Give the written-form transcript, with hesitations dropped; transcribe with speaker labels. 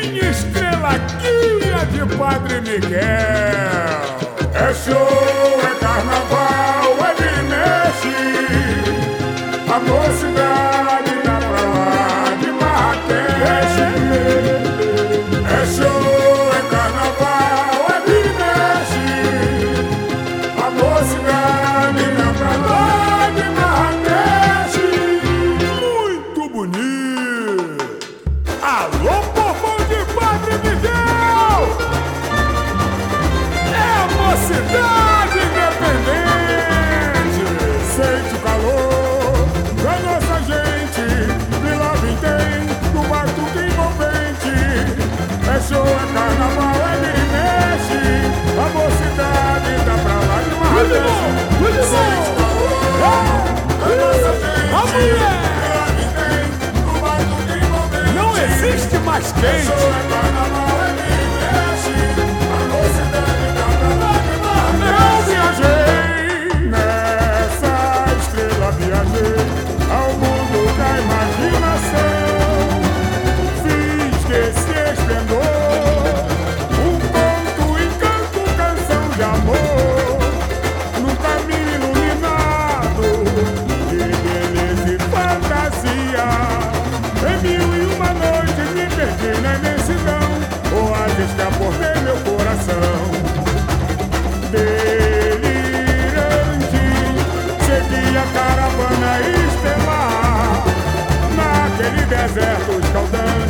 Speaker 1: Minha estrela guia de Padre Miguel. É show, é carnaval, é de mexe. A mocidade dá pra lá de Marrakech. É show, é carnaval, é de mexe. A mocidade dá pra lá de Marrakech. Muito bonito. Alô, povão de Padre Miguel! É a mocidade independente. Sente o calor da nossa gente. De lá vem tem, do batuque envolvente. É show, é carnaval, é de mexe. A mocidade dá pra lá de Marrakech. Sente o calor da nossa gente. Não existe mais quente. Eu viajei nessa estrela, viajei ao mundo da imaginação. Fiz desse esplendor um conto, encanto, canção de amor, num caminho iluminado de beleza e fantasia. Em 1001 noites me perdi na imensidão, oásis que abordei meu coração. Delirante, segui a caravana estelar naquele deserto escaldante.